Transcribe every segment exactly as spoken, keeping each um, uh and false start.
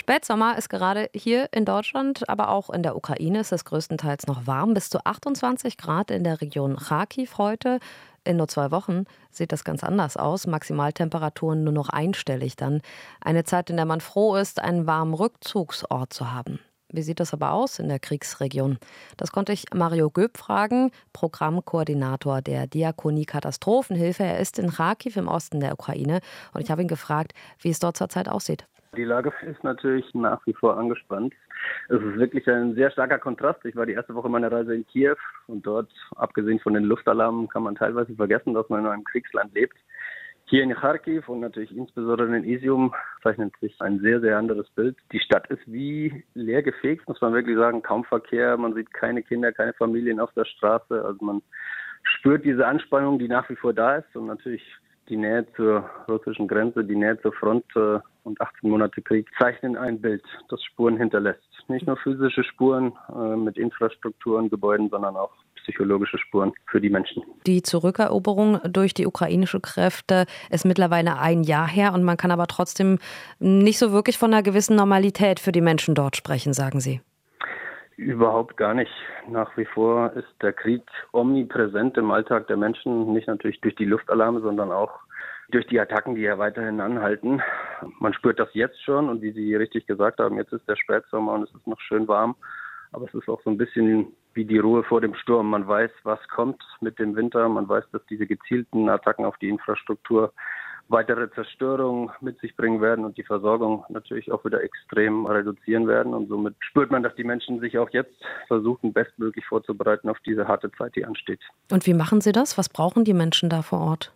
Spätsommer ist gerade hier in Deutschland, aber auch in der Ukraine ist es größtenteils noch warm. Bis zu achtundzwanzig Grad in der Region Charkiw heute. In nur zwei Wochen sieht das ganz anders aus. Maximaltemperaturen nur noch einstellig dann. Eine Zeit, in der man froh ist, einen warmen Rückzugsort zu haben. Wie sieht das aber aus in der Kriegsregion? Das konnte ich Mario Göb fragen, Programmkoordinator der Diakonie Katastrophenhilfe. Er ist in Charkiw im Osten der Ukraine und ich habe ihn gefragt, wie es dort zurzeit aussieht. Die Lage ist natürlich nach wie vor angespannt. Es ist wirklich ein sehr starker Kontrast. Ich war die erste Woche meiner Reise in Kiew und dort, abgesehen von den Luftalarmen, kann man teilweise vergessen, dass man in einem Kriegsland lebt. Hier in Charkiw und natürlich insbesondere in Izium zeichnet sich ein sehr, sehr anderes Bild. Die Stadt ist wie leer gefegt, muss man wirklich sagen. Kaum Verkehr, man sieht keine Kinder, keine Familien auf der Straße. Also man spürt diese Anspannung, die nach wie vor da ist und natürlich die Nähe zur russischen Grenze, die Nähe zur Front äh, und achtzehn Monate Krieg zeichnen ein Bild, das Spuren hinterlässt. Nicht nur physische Spuren äh, mit Infrastruktur und Gebäuden, sondern auch psychologische Spuren für die Menschen. Die Zurückeroberung durch die ukrainischen Kräfte ist mittlerweile ein Jahr her und man kann aber trotzdem nicht so wirklich von einer gewissen Normalität für die Menschen dort sprechen, sagen Sie. Überhaupt gar nicht. Nach wie vor ist der Krieg omnipräsent im Alltag der Menschen, nicht natürlich durch die Luftalarme, sondern auch durch die Attacken, die ja weiterhin anhalten. Man spürt das jetzt schon und wie Sie richtig gesagt haben, jetzt ist der Spätsommer und es ist noch schön warm, aber es ist auch so ein bisschen wie die Ruhe vor dem Sturm. Man weiß, was kommt mit dem Winter, man weiß, dass diese gezielten Attacken auf die Infrastruktur weitere Zerstörung mit sich bringen werden und die Versorgung natürlich auch wieder extrem reduzieren werden. Und somit spürt man, dass die Menschen sich auch jetzt versuchen, bestmöglich vorzubereiten auf diese harte Zeit, die ansteht. Und wie machen Sie das? Was brauchen die Menschen da vor Ort?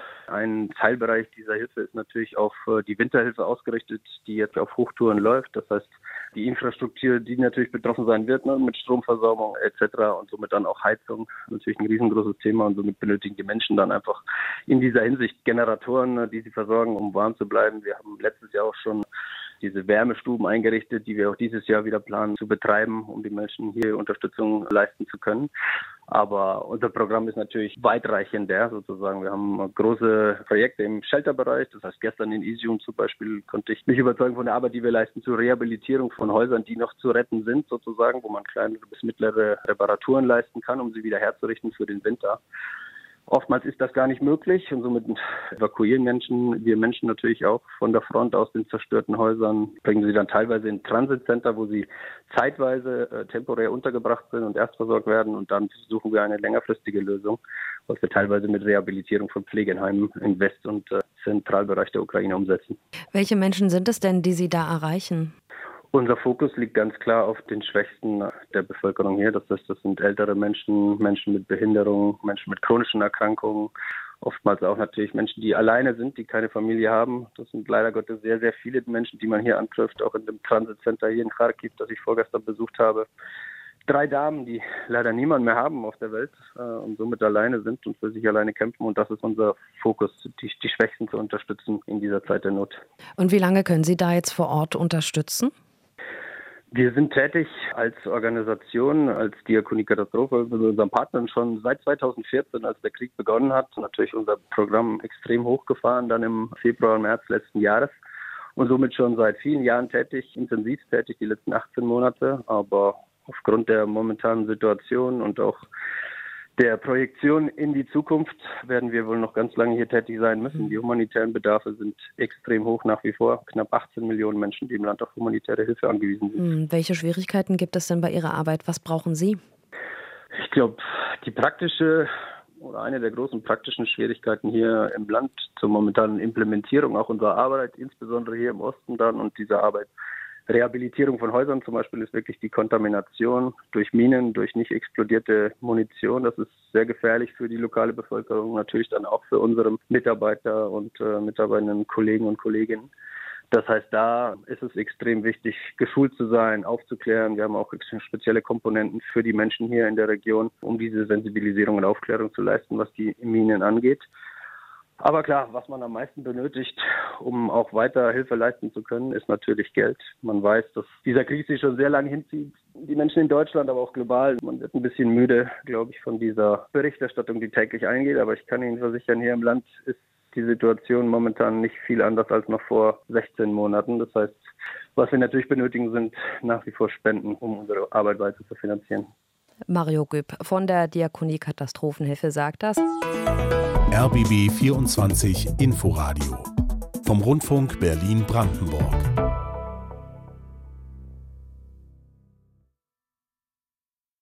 Ein Teilbereich dieser Hilfe ist natürlich auf die Winterhilfe ausgerichtet, die jetzt auf Hochtouren läuft. Das heißt, die Infrastruktur, die natürlich betroffen sein wird, ne, mit Stromversorgung et cetera und somit dann auch Heizung, natürlich ein riesengroßes Thema und somit benötigen die Menschen dann einfach in dieser Hinsicht Generatoren, die sie versorgen, um warm zu bleiben. Wir haben letztes Jahr auch schon diese Wärmestuben eingerichtet, die wir auch dieses Jahr wieder planen zu betreiben, um den Menschen hier Unterstützung leisten zu können. Aber unser Programm ist natürlich weitreichender sozusagen. Wir haben große Projekte im Shelterbereich. Das heißt, gestern in Izium zum Beispiel konnte ich mich überzeugen von der Arbeit, die wir leisten zur Rehabilitierung von Häusern, die noch zu retten sind sozusagen, wo man kleinere bis mittlere Reparaturen leisten kann, um sie wieder herzurichten für den Winter. Oftmals ist das gar nicht möglich und somit evakuieren Menschen, wir Menschen natürlich auch von der Front aus den zerstörten Häusern, bringen sie dann teilweise in Transitcenter, wo sie zeitweise äh, temporär untergebracht sind und erst versorgt werden und dann suchen wir eine längerfristige Lösung, was wir teilweise mit Rehabilitierung von Pflegeheimen im West- und äh, Zentralbereich der Ukraine umsetzen. Welche Menschen sind es denn, die Sie da erreichen? Unser Fokus liegt ganz klar auf den Schwächsten der Bevölkerung hier. Das heißt, das sind ältere Menschen, Menschen mit Behinderung, Menschen mit chronischen Erkrankungen, oftmals auch natürlich Menschen, die alleine sind, die keine Familie haben. Das sind leider Gottes sehr, sehr viele Menschen, die man hier antrifft, auch in dem Transitcenter hier in Charkiw, das ich vorgestern besucht habe. Drei Damen, die leider niemanden mehr haben auf der Welt äh, und somit alleine sind und für sich alleine kämpfen. Und das ist unser Fokus, die, die Schwächsten zu unterstützen in dieser Zeit der Not. Und wie lange können Sie da jetzt vor Ort unterstützen? Wir sind tätig als Organisation, als Diakonie Katastrophe mit unseren Partnern schon seit zweitausendvierzehn, als der Krieg begonnen hat. Natürlich unser Programm extrem hochgefahren, dann im Februar und März letzten Jahres. Und somit schon seit vielen Jahren tätig, intensiv tätig, die letzten achtzehn Monate. Aber aufgrund der momentanen Situation und auch der Projektion in die Zukunft werden wir wohl noch ganz lange hier tätig sein müssen. Die humanitären Bedarfe sind extrem hoch nach wie vor. Knapp achtzehn Millionen Menschen, die im Land auf humanitäre Hilfe angewiesen sind. Hm, welche Schwierigkeiten gibt es denn bei Ihrer Arbeit? Was brauchen Sie? Ich glaube, die praktische oder eine der großen praktischen Schwierigkeiten hier im Land zur momentanen Implementierung auch unserer Arbeit, insbesondere hier im Osten dann und dieser Arbeit, Rehabilitierung von Häusern zum Beispiel ist wirklich die Kontamination durch Minen, durch nicht explodierte Munition. Das ist sehr gefährlich für die lokale Bevölkerung, natürlich dann auch für unsere Mitarbeiter und äh, mitarbeitenden Kollegen und Kolleginnen. Das heißt, da ist es extrem wichtig, geschult zu sein, aufzuklären. Wir haben auch spezielle Komponenten für die Menschen hier in der Region, um diese Sensibilisierung und Aufklärung zu leisten, was die Minen angeht. Aber klar, was man am meisten benötigt, um auch weiter Hilfe leisten zu können, ist natürlich Geld. Man weiß, dass dieser Krieg sich schon sehr lange hinzieht. Die Menschen in Deutschland, aber auch global. Man wird ein bisschen müde, glaube ich, von dieser Berichterstattung, die täglich eingeht. Aber ich kann Ihnen versichern, hier im Land ist die Situation momentan nicht viel anders als noch vor sechzehn Monaten. Das heißt, Was wir natürlich benötigen, sind nach wie vor Spenden, um unsere Arbeit weiter zu finanzieren. Mario Güb von der Diakonie Katastrophenhilfe sagt das. R B B vierundzwanzig Inforadio vom Rundfunk Berlin-Brandenburg.